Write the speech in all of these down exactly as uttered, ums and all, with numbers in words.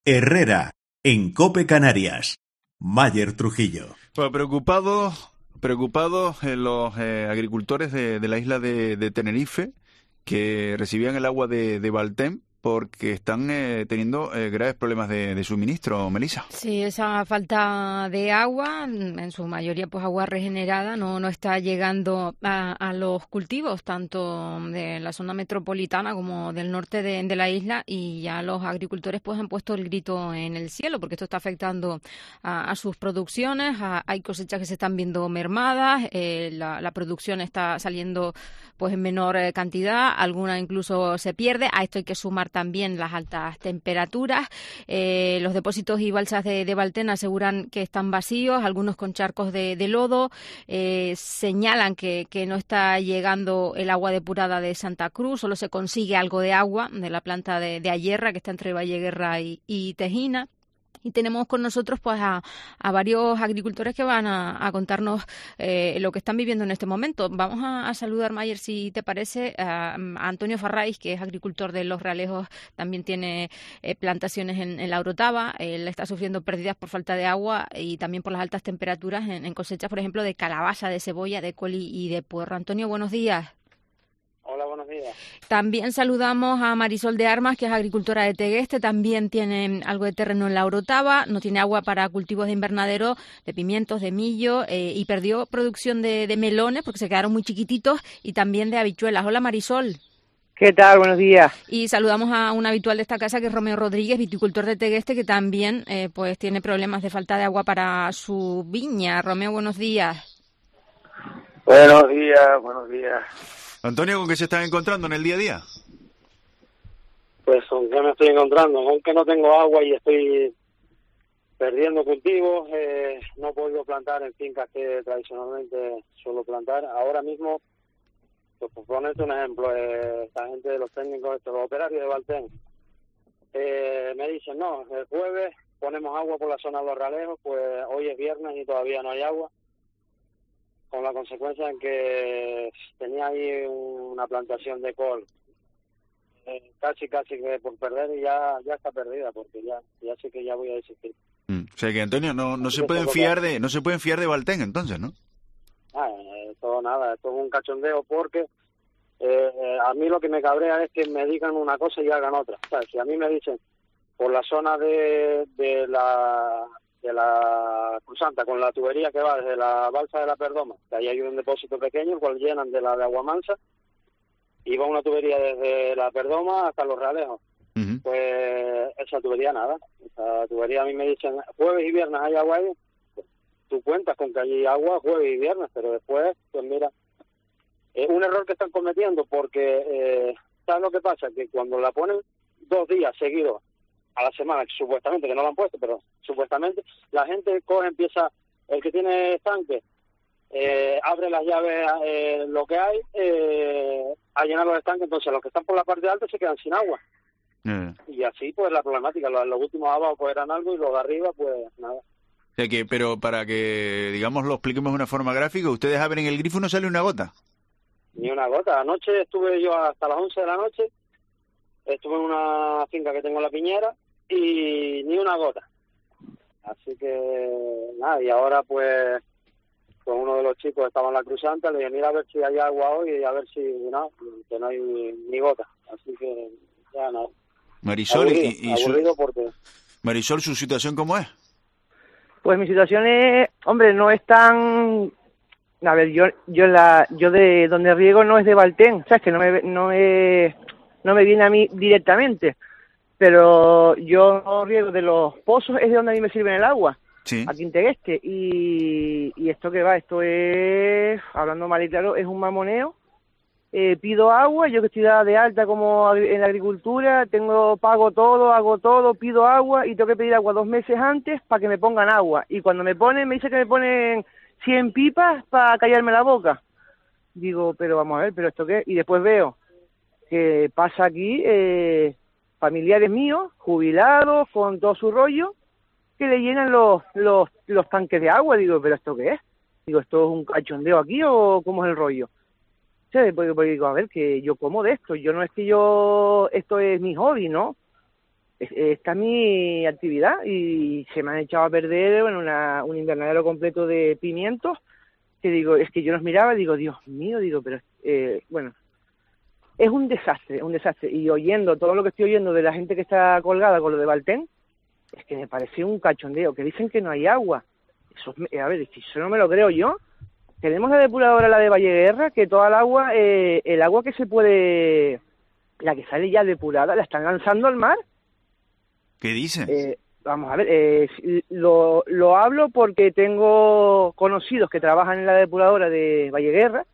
Herrera, en COPE Canarias. Mayer Trujillo. Pues preocupados, preocupados eh, los eh, agricultores de, de la isla de, de Tenerife, que recibían el agua de, de Valtem, porque están eh, teniendo eh, graves problemas de, de suministro, Melissa. Sí, esa falta de agua, en su mayoría pues agua regenerada, no, no está llegando a, a los cultivos, tanto de la zona metropolitana como del norte de, de la isla, y ya los agricultores pues han puesto el grito en el cielo, porque esto está afectando a, a sus producciones. A, hay cosechas que se están viendo mermadas, eh, la, la producción está saliendo pues en menor eh, cantidad, alguna incluso se pierde. A esto hay que sumar también las altas temperaturas. Eh, los depósitos y balsas de, de Valtem aseguran que están vacíos, algunos con charcos de, de lodo. Eh, señalan que, que no está llegando el agua depurada de Santa Cruz, solo se consigue algo de agua de la planta de, de Ayerra, que está entre Valleguerra y, y Tejina. Y tenemos con nosotros pues a, a varios agricultores que van a, a contarnos eh, lo que están viviendo en este momento. Vamos a, a saludar, Mayer, si te parece, a, a Antonio Farráis, que es agricultor de Los Realejos, también tiene eh, plantaciones en, en la Orotava. Él está sufriendo pérdidas por falta de agua y también por las altas temperaturas en, en cosechas, por ejemplo, de calabaza, de cebolla, de col y de puerro. Antonio, buenos días. Hola, buenos días. También saludamos a Marisol de Armas, que es agricultora de Tegueste, también tiene algo de terreno en la Orotava, no tiene agua para cultivos de invernadero, de pimientos, de millo, eh, y perdió producción de, de melones porque se quedaron muy chiquititos, y también de habichuelas. Hola, Marisol. ¿Qué tal? Buenos días. Y saludamos a un habitual de esta casa, que es Romeo Rodríguez, viticultor de Tegueste, que también eh, pues tiene problemas de falta de agua para su viña. Romeo, buenos días. Buenos días, buenos días. Antonio, ¿con qué se están encontrando en el día a día? Pues con qué me estoy encontrando, aunque no tengo agua y estoy perdiendo cultivos, eh, no he podido plantar en fincas que tradicionalmente suelo plantar. Ahora mismo, pues por ponerte un ejemplo, eh, esta gente de los técnicos, estos, los operarios de Valtem, eh, me dicen, no, el jueves ponemos agua por la zona de Los Realejos, pues hoy es viernes y todavía no hay agua, con la consecuencia en que tenía ahí una plantación de col eh, casi casi que por perder, y ya ya está perdida, porque ya ya sé que ya voy a desistir. Mm. O sea que, Antonio, no no se pueden fiar de no se pueden fiar de Valtem, entonces, ¿no? Ah, esto nada, esto es un cachondeo, porque eh, eh, a mí lo que me cabrea es que me digan una cosa y hagan otra. O sea, si a mí me dicen por la zona de, de la de la Cruzanta, con la tubería que va desde la balsa de la Perdoma, que ahí hay un depósito pequeño, el cual llenan de la de agua mansa, y va una tubería desde la Perdoma hasta Los Realejos. Uh-huh. Pues esa tubería nada, esa tubería a mí me dicen, jueves y viernes hay agua ahí, pues, tú cuentas con que hay agua jueves y viernes, pero después, pues mira, es un error que están cometiendo, porque, eh, ¿sabes lo que pasa? Que cuando la ponen dos días seguidos a la semana, supuestamente, que no la han puesto, pero supuestamente, la gente coge, empieza, el que tiene estanque, eh, abre las llaves, eh, lo que hay, eh, a llenar los estanques, entonces los que están por la parte alta se quedan sin agua. Mm. Y así, pues, la problemática, los, los últimos abajo pues eran algo, y los de arriba, pues, nada. O sea que, pero para que, digamos, lo expliquemos de una forma gráfica, ustedes abren el grifo y no sale una gota. Ni una gota. Anoche estuve yo hasta las once de la noche, estuve en una finca que tengo en La Piñera, y ni una gota. Así que nada, y ahora pues con uno de los chicos estaba en la Cruzanta, le dije, mira a ver si hay agua hoy, y a ver si no, que no hay ni, ni gota. Así que ya no. Marisol, aburrido, y, y aburrido su... porque... Marisol, ¿su situación cómo es? Pues mi situación es, hombre, no es tan... A ver, yo yo la yo de donde riego no es de Valtem, ¿sabes? Que no me no es no me viene a mí directamente, pero yo riego de los pozos, es de donde a mí me sirven el agua, sí, aquí en Tegueste, y, y esto que va, esto es, hablando mal y claro, es un mamoneo. Eh, pido agua, yo que estoy dada de alta como en la agricultura, tengo pago todo, hago todo, pido agua, y tengo que pedir agua dos meses antes para que me pongan agua, y cuando me ponen, me dice que me ponen cien pipas para callarme la boca. Digo, pero vamos a ver, ¿pero esto qué? Y después veo que pasa aquí eh, familiares míos, jubilados, con todo su rollo, que le llenan los, los, los tanques de agua. Digo, ¿pero esto qué es? Digo, ¿esto es un cachondeo aquí o cómo es el rollo? O sea, porque, porque digo, a ver, que yo como de esto, yo no es que yo, esto es mi hobby, ¿no? esta es mi actividad y se me han echado a perder, bueno, una, un invernadero completo de pimientos, que digo, es que yo los miraba y digo, Dios mío, digo, pero, eh, bueno, es un desastre, un desastre. Y oyendo todo lo que estoy oyendo de la gente que está colgada con lo de Valtén, es que me pareció un cachondeo, que dicen que no hay agua. Eso, es, a ver, si eso no me lo creo yo. Tenemos la depuradora, la de Valleguerra, que toda el agua, eh, el agua que se puede, la que sale ya depurada, la están lanzando al mar. ¿Qué dices? Eh, vamos a ver, eh, lo, lo hablo porque tengo conocidos que trabajan en la depuradora de Valleguerra,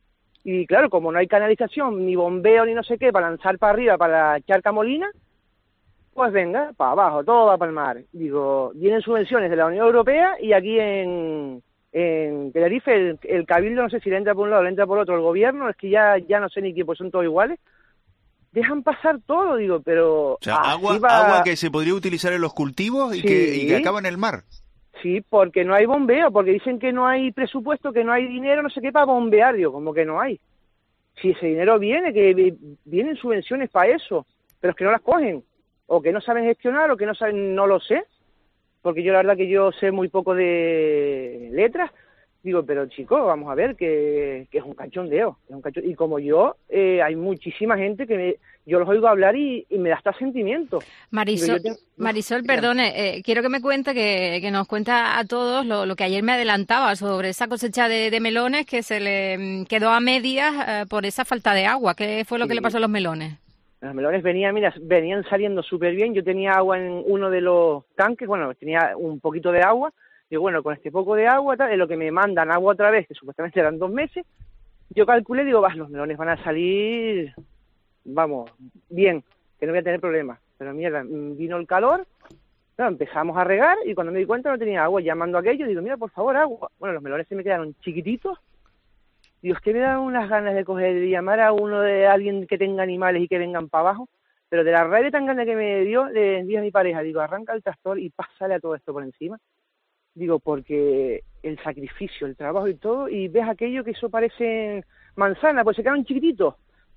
y claro, como no hay canalización, ni bombeo, ni no sé qué, para lanzar para arriba, para echar camolina, pues venga, para abajo, todo va para el mar. Digo, vienen subvenciones de la Unión Europea y aquí en, en Tenerife el, el cabildo, no sé si le entra por un lado o le entra por otro el gobierno, es que ya, ya no sé ni qué, pues son todos iguales. Dejan pasar todo, digo, pero... O sea, agua, va... agua que se podría utilizar en los cultivos y, sí, que, y que acaba en el mar. Sí, porque no hay bombeo, porque dicen que no hay presupuesto, que no hay dinero, no sé qué, para bombear, digo, como que no hay. Si ese dinero viene, que vienen subvenciones para eso, pero es que no las cogen, o que no saben gestionar, o que no saben, no lo sé, porque yo la verdad que yo sé muy poco de letras. Digo, pero chicos, vamos a ver, que, que es un cachondeo, es un cachondeo. Y como yo, eh, hay muchísima gente que me, yo los oigo hablar y, y me da hasta sentimiento. Marisol, Digo, tengo... Marisol, perdone, eh, quiero que me cuente, que, que nos cuenta a todos lo, lo que ayer me adelantaba sobre esa cosecha de, de melones que se le quedó a medias eh, por esa falta de agua. ¿Qué fue lo sí. que le pasó a los melones? Los melones venían, mira, venían saliendo súper bien. Yo tenía agua en uno de los tanques, bueno, tenía un poquito de agua. Digo, bueno, con este poco de agua, tal, es lo que me mandan agua otra vez, que supuestamente eran dos meses. Yo calculé, digo, vas, los melones van a salir, vamos, bien, que no voy a tener problemas. Pero mierda, vino el calor, claro, empezamos a regar y cuando me di cuenta no tenía agua. Llamando a aquello, digo, mira, por favor, agua. Bueno, los melones se me quedaron chiquititos. Digo, es que me dan unas ganas de coger, de llamar a uno de alguien que tenga animales y que vengan para abajo. Pero de la rabia tan grande que me dio, le dije a mi pareja, digo, arranca el tractor y pásale a todo esto por encima. Digo, porque el sacrificio, el trabajo y todo, y ves aquello que eso parece manzana, pues se quedan chiquititos.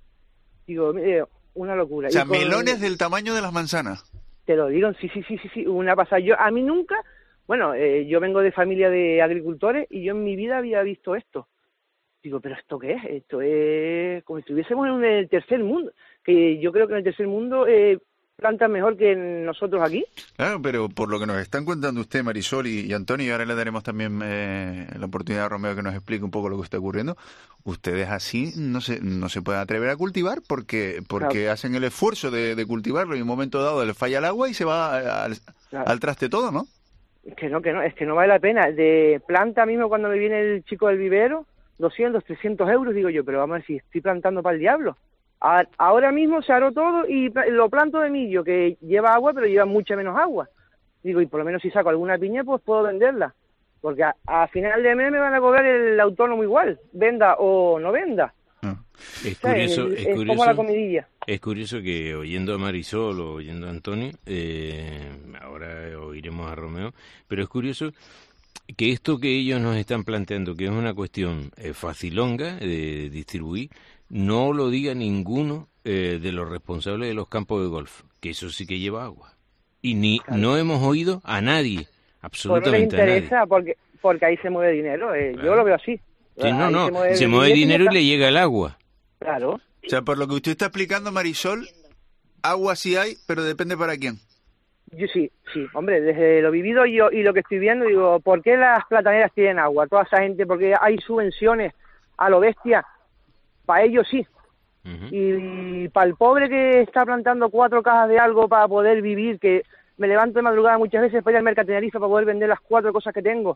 Digo, eh, una locura. O sea, con... melones del tamaño de las manzanas. Te lo digo, sí, sí, sí, sí, sí, una pasada. Yo, a mí nunca, bueno, eh, yo vengo de familia de agricultores y yo en mi vida había visto esto. Digo, ¿pero esto qué es? Esto es como si estuviésemos en el tercer mundo, que yo creo que en el tercer mundo... Eh, plantan mejor que nosotros aquí. Claro, pero por lo que nos están contando usted, Marisol y, y Antonio, y ahora le daremos también eh, la oportunidad a Romeo que nos explique un poco lo que está ocurriendo, ustedes así no se no se pueden atrever a cultivar porque porque claro. hacen el esfuerzo de, de cultivarlo y en un momento dado les falla el agua y se va al, claro. al traste todo, ¿no? Es que no, que no, es que no vale la pena. De planta mismo cuando me viene el chico del vivero, doscientos, trescientos euros, digo yo, pero vamos a ver si estoy plantando para el diablo. Ahora mismo se aró todo y lo planto de millo, que lleva agua, pero lleva mucha menos agua. Digo, y por lo menos si saco alguna piña, pues puedo venderla. Porque a, a final de mes me van a cobrar el autónomo igual, venda o no venda. No. Es, curioso, o sea, es, es, es curioso, como la comidilla. Es curioso que oyendo a Marisol o oyendo a Antonio, eh, ahora oiremos a Romeo, pero es curioso que esto que ellos nos están planteando, que es una cuestión eh, facilonga de distribuir, no lo diga ninguno eh, de los responsables de los campos de golf, que eso sí que lleva agua. Y ni claro. no hemos oído a nadie, absolutamente pues no les interesa a nadie. Porque, porque ahí se mueve dinero, eh, claro. Yo lo veo así. Sí, no, no, se mueve, se mueve dinero y le llega el agua. Claro. O sea, por lo que usted está explicando, Marisol, agua sí hay, pero depende para quién. Yo sí, sí, hombre, desde lo vivido yo y lo que estoy viendo, digo, ¿por qué las plataneras tienen agua? Toda esa gente, porque hay subvenciones a lo bestia. Para ellos sí, uh-huh. y, y para el pobre que está plantando cuatro cajas de algo para poder vivir, que me levanto de madrugada muchas veces para ir al mercado de Tenerife para poder vender las cuatro cosas que tengo,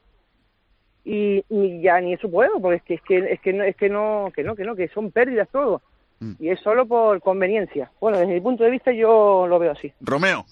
y, y ya ni eso puedo, porque es que es que es que no, es que no, que no, que no, que son pérdidas todo, uh-huh. y es solo por conveniencia. Bueno, desde mi punto de vista yo lo veo así. Romeo.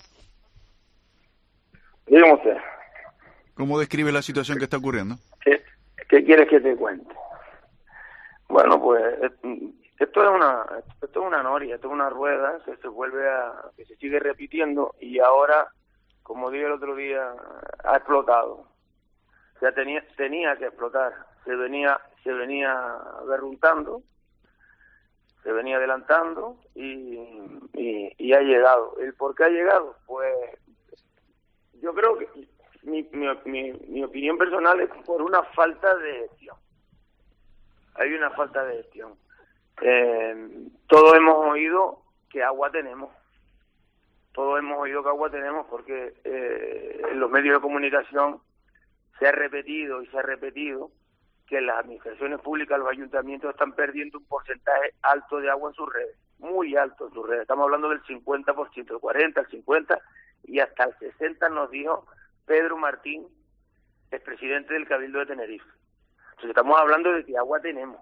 Dígame usted. ¿Cómo describe la situación que está ocurriendo? ¿Qué, qué quieres que te cuente? Bueno, pues esto es una esto es una noria, esto es una rueda que se vuelve a que se sigue repitiendo y ahora, como dije el otro día, ha explotado. O sea, tenía tenía que explotar, se venía se venía berruntando se venía adelantando y, y, y ha llegado. ¿El por qué ha llegado? Pues yo creo que mi, mi, mi, mi opinión personal es por una falta de gestión. Hay una falta de gestión. Eh, todos hemos oído que agua tenemos. Todos hemos oído que agua tenemos porque eh, en los medios de comunicación se ha repetido y se ha repetido que las administraciones públicas, los ayuntamientos están perdiendo un porcentaje alto de agua en sus redes, muy alto en sus redes. Estamos hablando del cincuenta por ciento, el cuarenta, el cincuenta y hasta el sesenta nos dijo Pedro Martín, expresidente del Cabildo de Tenerife. Entonces estamos hablando de que agua tenemos.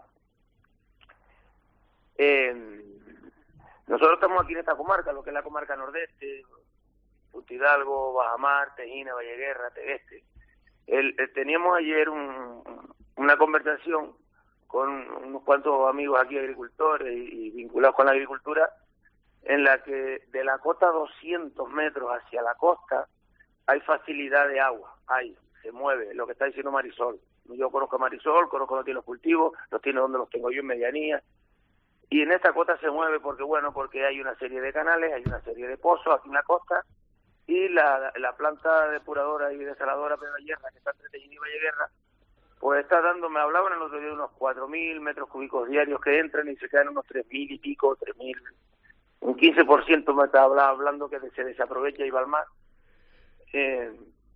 Eh, nosotros estamos aquí en esta comarca, lo que es la comarca nordeste, Punta Hidalgo, Bajamar, Tejina, Valleguerra, Tegueste. El, el, teníamos ayer un, una conversación con unos cuantos amigos aquí agricultores y, y vinculados con la agricultura, en la que de la costa doscientos metros hacia la costa hay facilidad de agua, hay, se mueve, lo que está diciendo Marisol. Yo conozco a Marisol, conozco donde tiene los cultivos, los tiene donde los tengo yo en medianía, y en esta costa se mueve porque, bueno, porque hay una serie de canales, hay una serie de pozos aquí en la costa, y la, la planta depuradora y desaladora de Valleguerra, que está entre Tejina y Valleguerra, pues está dando, me hablaban el otro día de unos cuatro mil metros cúbicos diarios que entran y se quedan unos tres mil y pico, tres mil, un quince por ciento me está hablando que se desaprovecha y va al mar. Eh,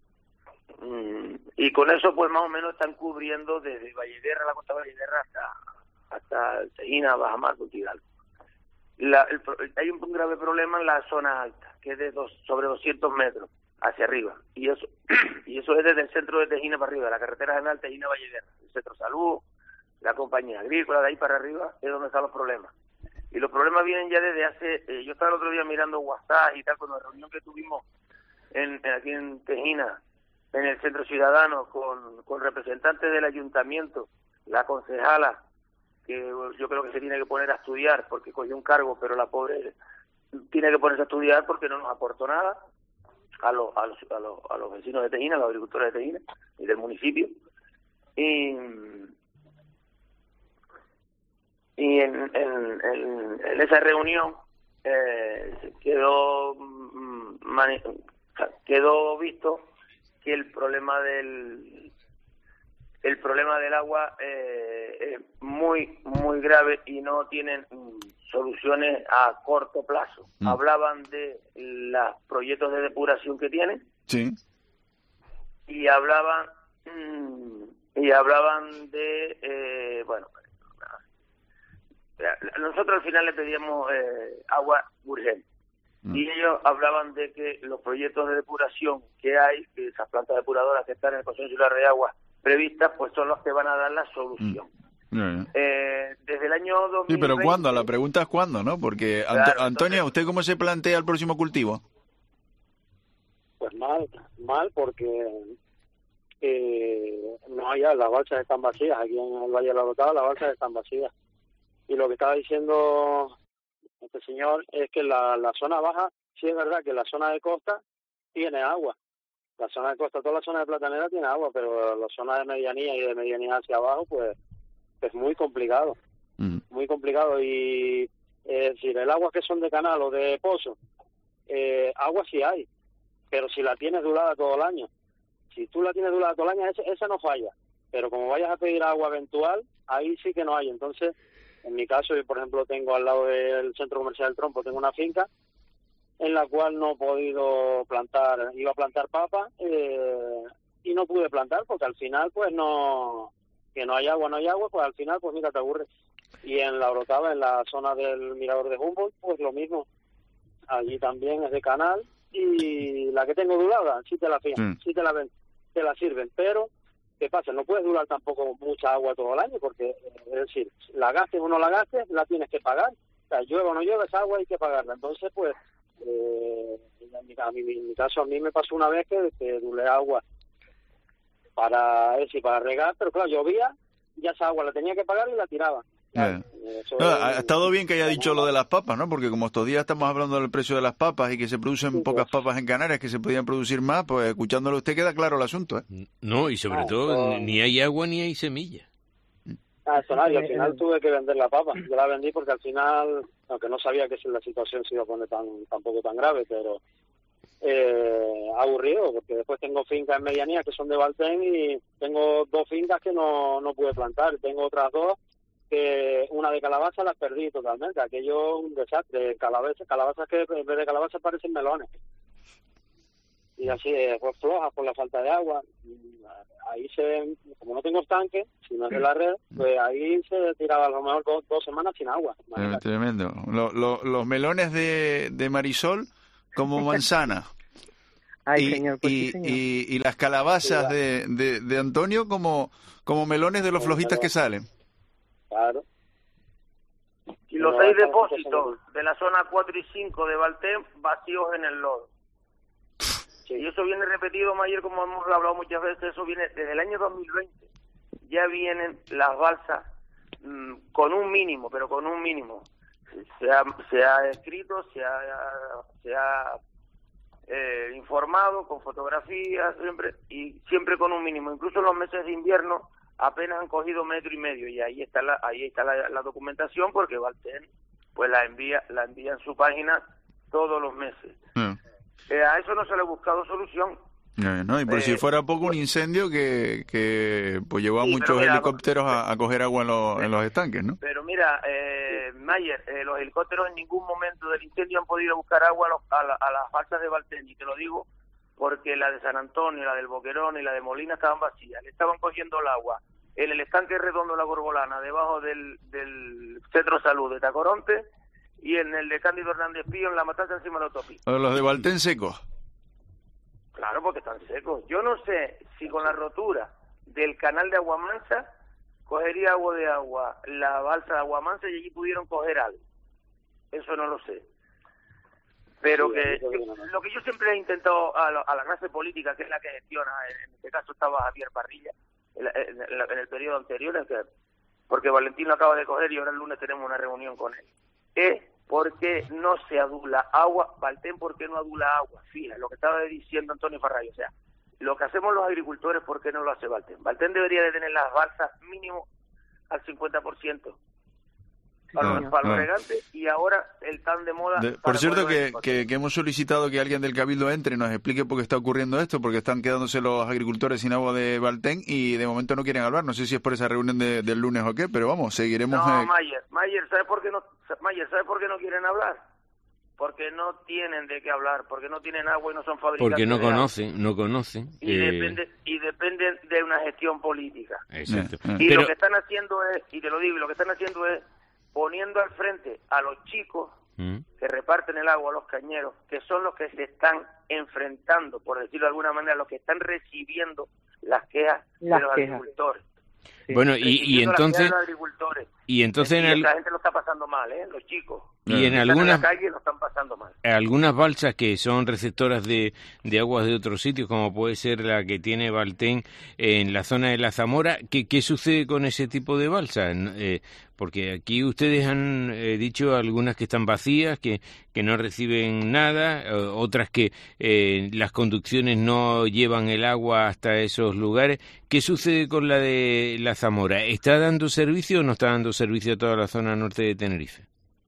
y con eso pues más o menos están cubriendo desde Valleguerra, la costa de Valleguerra, hasta, hasta Tejina, Bajamar, Punta Hidalgo. La, el, hay un, un grave problema en la zona alta, que es de dos, sobre doscientos metros hacia arriba, y eso y eso es desde el centro de Tejina para arriba, la carretera general Tejina-Valleguerra, el Centro Salud, la compañía agrícola, de ahí para arriba es donde están los problemas. Y los problemas vienen ya desde hace, eh, yo estaba el otro día mirando WhatsApp y tal, con la reunión que tuvimos en, en aquí en Tejina, en el Centro Ciudadano, con, con representantes del ayuntamiento, la concejala, que yo creo que se tiene que poner a estudiar porque cogió un cargo, pero la pobre tiene que ponerse a estudiar porque no nos aportó nada a los a los, a los, a los vecinos de Tejina, a los agricultores de Tejina y del municipio. Y, y en, en, en, en esa reunión eh, quedó, mani- quedó visto que el problema del el problema del agua eh, es muy, muy grave y no tienen mm, soluciones a corto plazo. Mm. Hablaban de los proyectos de depuración que tienen. Sí. Y hablaban, mm, y hablaban de, eh, bueno, nosotros al final le pedíamos eh, agua urgente. Mm. Y ellos hablaban de que los proyectos de depuración que hay, que esas plantas depuradoras que están en el Consejo Insular de Agua previstas, pues son los que van a dar la solución. Mm. Yeah. Eh, desde el año dos mil veinte... Sí, pero ¿cuándo? La pregunta es ¿cuándo, no? Porque, claro, Anto- Antonio, entonces, ¿usted cómo se plantea el próximo cultivo? Pues mal, mal porque eh, no hay, las balsas están vacías, aquí en el Valle de la Orotava las balsas están vacías. Y lo que estaba diciendo este señor es que la, la zona baja, sí es verdad que la zona de costa tiene agua. La zona de costa, toda la zona de Platanera tiene agua, pero la zona de medianía y de medianía hacia abajo, pues es muy complicado, mm. muy complicado. Y es decir, el agua que son de canal o de pozo, eh, agua sí hay, pero si la tienes dulada todo el año, si tú la tienes dulada todo el año, esa, esa no falla. Pero como vayas a pedir agua eventual, ahí sí que no hay. Entonces, en mi caso, yo por ejemplo tengo al lado del Centro Comercial del Trompo, tengo una finca en la cual no he podido plantar, iba a plantar papa eh, y no pude plantar porque al final pues no, que no hay agua, no hay agua, pues al final pues mira, te aburres. Y en la Orotava, en la zona del Mirador de Humboldt, pues lo mismo, allí también es de canal y la que tengo dulada, sí te la fían, mm. sí te la ven, te la sirven, pero ¿qué pasa? No puedes durar tampoco mucha agua todo el año porque, es decir, la gastes o no la gastes, la tienes que pagar. O sea, llueva o no llueva, esa agua hay que pagarla. Entonces, pues, Eh, en, mi, a mí, en mi caso a mí me pasó una vez que, que dulé agua para es decir, para regar, pero claro, llovía, ya esa agua la tenía que pagar y la tiraba. Yeah. No, ha estado bien que haya dicho lo de las papas, ¿no? Porque como estos días estamos hablando del precio de las papas y que se producen sí, pocas pues. papas en Canarias, que se podían producir más, pues escuchándolo usted queda claro el asunto, ¿eh? No, y sobre ah, todo, pues. ni hay agua ni hay semilla. Ah, eso nada, y al final tuve que vender la papa. Yo la vendí porque al final, aunque no sabía que la situación se iba a poner tan tampoco tan grave, pero eh, aburrido, porque después tengo fincas en medianía que son de Valtén y tengo dos fincas que no, no pude plantar. Tengo otras dos que una de calabaza las perdí totalmente. Aquello es un desastre. Calabazas, calabazas que en vez de calabazas parecen melones. Y así, pues flojas por la falta de agua. Ahí se, como no tengo estanque, si no es de la red, pues ahí se tiraba a lo mejor dos, dos semanas sin agua. Eh, tremendo. Lo, lo, los melones de, de Marisol como manzana. Ay, y, señor, pues y, sí, señor. y, y las calabazas de, de, de Antonio como, como melones de los flojitas que salen. Claro. Y los seis depósitos de la zona cuatro y cinco de Valtén vacíos en el lodo. Sí. Y eso viene repetido, Mayer, como hemos hablado muchas veces, eso viene desde el año dos mil veinte. Ya vienen las balsas mmm, con un mínimo, pero con un mínimo. Se ha, se ha escrito, se ha, se ha eh, informado con fotografías, siempre y siempre con un mínimo. Incluso en los meses de invierno apenas han cogido metro y medio, y ahí está la, ahí está la, la documentación, porque Valtén pues la envía, la envía en su página todos los meses. Mm. Eh, a eso no se le ha buscado solución. Eh, no, y por eh, si fuera poco, un incendio que, que pues llevó a sí, muchos mira, helicópteros a, a coger agua en, lo, en los estanques, ¿no? Pero mira, eh, Mayer, eh, los helicópteros en ningún momento del incendio han podido buscar agua a, los, a, la, a las balsas de Valtén, y te lo digo porque la de San Antonio, la del Boquerón y la de Molina estaban vacías, le estaban cogiendo el agua en el estanque redondo de la Gorbolana, debajo del, del Centro Salud de Tacoronte, y en el de Cándido Hernández Pío, en la Matanza, encima de la autopista. Los de Valtén secos. Claro, porque están secos. Yo no sé si con la rotura del canal de Aguamansa cogería agua de agua la balsa de Aguamansa y allí pudieron coger algo. Eso no lo sé. Pero que, que lo que yo siempre he intentado a la, a la clase política, que es la que gestiona, en este caso estaba Javier Parrilla, en, en, en, en el periodo anterior, en que, porque Valentín lo acaba de coger y ahora el lunes tenemos una reunión con él, es porque no se adula agua. Valtén, ¿por qué no adula agua? Fija, lo que estaba diciendo Antonio Farray, o sea, lo que hacemos los agricultores, ¿por qué no lo hace Valtén? Valtén debería de tener las balsas mínimo al cincuenta por ciento para, ah, los, para ah. los regantes, y ahora el tan de moda... De, por cierto, que, que, que hemos solicitado que alguien del Cabildo entre y nos explique por qué está ocurriendo esto, porque están quedándose los agricultores sin agua de Valtén y de momento no quieren hablar. No sé si es por esa reunión de, del lunes o qué, pero vamos, seguiremos... No, eh... Mayer, Mayer, ¿sabes por qué no, Mayer, ¿sabes por qué no quieren hablar? Porque no tienen de qué hablar, porque no tienen agua y no son fabricantes. Porque no conocen, agua. no conocen. Y, eh... depende, y dependen de una gestión política. Exacto. Y pero... lo que están haciendo es, y te lo digo, y lo que están haciendo es poniendo al frente a los chicos mm. que reparten el agua a los cañeros, que son los que se están enfrentando, por decirlo de alguna manera, los que están recibiendo las quejas las de los quejas. agricultores. Sí. Bueno, y, y entonces... Y entonces... Y en el... la gente lo está pasando mal, ¿eh? Los chicos. Y en algunas... En la calle lo están pasando mal. Algunas balsas que son receptoras de, de aguas de otros sitios, como puede ser la que tiene Valtén en la zona de la Zamora, ¿qué, qué sucede con ese tipo de balsas? Eh, porque aquí ustedes han eh, dicho algunas que están vacías, que, que no reciben nada, eh, otras que eh, las conducciones no llevan el agua hasta esos lugares. ¿Qué sucede con la de la Zamora? ¿Está dando servicio o no está dando servicio a toda la zona norte de Tenerife?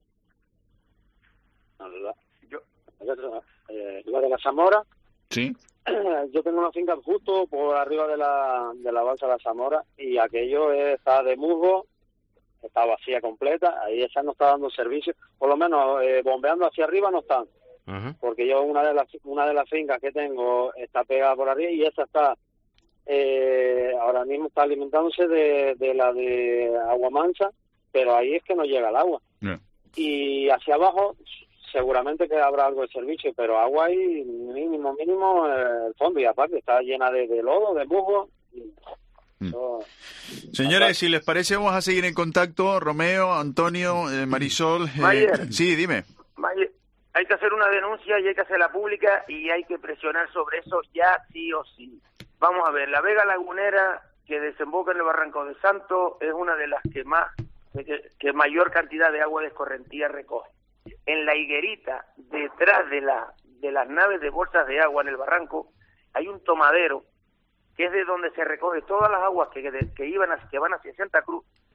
Yo, eh, la de la Zamora, sí. Yo tengo una finca justo por arriba de la, de la balsa de la Zamora, y aquello está de musgo, está vacía completa, ahí esa no está dando servicio, por lo menos eh, bombeando hacia arriba no están, uh-huh. porque yo una de las una de las fincas que tengo está pegada por arriba y esa está eh, ahora mismo está alimentándose de, de la de agua mansa, pero ahí es que no llega el agua. Yeah. Y hacia abajo seguramente que habrá algo de servicio, pero agua ahí mínimo, mínimo eh, el fondo, y aparte está llena de, de lodo, de musgo. Y, eso, señores, aparte. Si les parece vamos a seguir en contacto. Romeo, Antonio, eh, Marisol. Eh, Mayer, sí, dime. Mayer, hay que hacer una denuncia y hay que hacerla pública y hay que presionar sobre eso ya sí o sí. Vamos a ver, la Vega Lagunera que desemboca en el Barranco de Santo es una de las que más que, que mayor cantidad de agua de escorrentía recoge. En la higuerita, detrás de la de las naves de bolsas de agua en el barranco, hay un tomadero que es de donde se recoge todas las aguas que, que, que iban a, que van hacia Santa Cruz,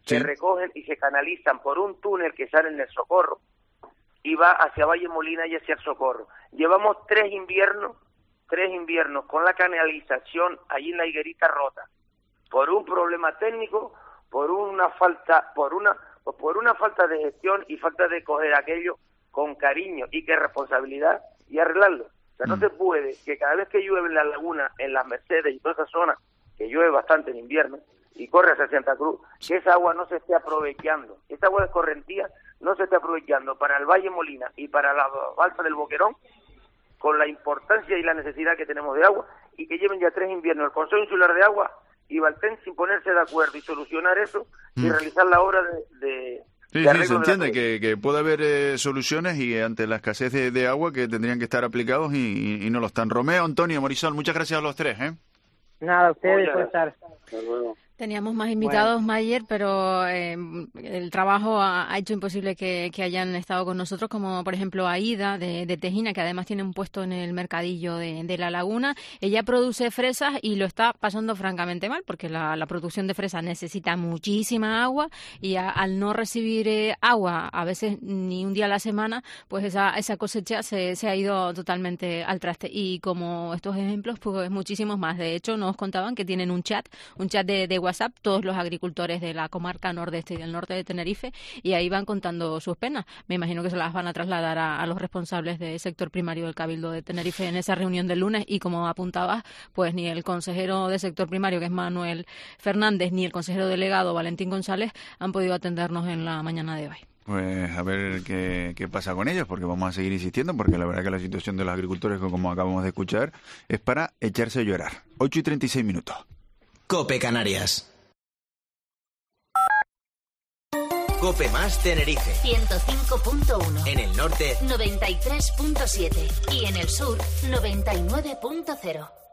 se Sí. recogen y se canalizan por un túnel que sale en el Socorro y va hacia Valle Molina y hacia el Socorro. Llevamos tres inviernos, tres inviernos con la canalización allí en la Higuerita rota, por un problema técnico, por una falta, por una, por una falta de gestión y falta de coger aquello con cariño y que responsabilidad y arreglarlo. O sea, no Mm. se puede que cada vez que llueve en la laguna, en las Mercedes y toda esa zona, que llueve bastante en invierno, y corre hacia Santa Cruz, que esa agua no se esté aprovechando, esa agua de escorrentía no se esté aprovechando para el Valle Molina y para la balsa del Boquerón, con la importancia y la necesidad que tenemos de agua, y que lleven ya tres inviernos el Consejo Insular de Agua y Valtén sin ponerse de acuerdo y solucionar eso y Mm. realizar la obra de... de Sí, de sí, arreglo se de la entiende red. que, que puede haber eh, soluciones y ante la escasez de, de agua que tendrían que estar aplicados y, y- y no lo están. Romeo, Antonio, Marisol, muchas gracias a los tres, ¿eh? Nada, ustedes Muchas por estar. Hasta luego. Teníamos más invitados, Mayer, pero eh, el trabajo ha, ha hecho imposible que, que hayan estado con nosotros, como por ejemplo Aida de, de Tejina, que además tiene un puesto en el mercadillo de, de La Laguna. Ella produce fresas y lo está pasando francamente mal, porque la, la producción de fresas necesita muchísima agua y a, al no recibir eh, agua, a veces ni un día a la semana, pues esa, esa cosecha se, se ha ido totalmente al traste. Y como estos ejemplos, pues muchísimos más. De hecho, nos contaban que tienen un chat, un chat de, de WhatsApp, todos los agricultores de la comarca nordeste y del norte de Tenerife, y ahí van contando sus penas. Me imagino que se las van a trasladar a, a los responsables del sector primario del Cabildo de Tenerife en esa reunión del lunes, y como apuntabas, pues ni el consejero de sector primario, que es Manuel Fernández, ni el consejero delegado Valentín González han podido atendernos en la mañana de hoy. Pues a ver qué, qué pasa con ellos, porque vamos a seguir insistiendo, porque la verdad que la situación de los agricultores, como acabamos de escuchar, es para echarse a llorar. ocho y treinta y seis minutos. Cope Canarias. Cope Más Tenerife. ciento cinco punto uno. En el norte, noventa y tres punto siete. Y en el sur, noventa y nueve punto cero.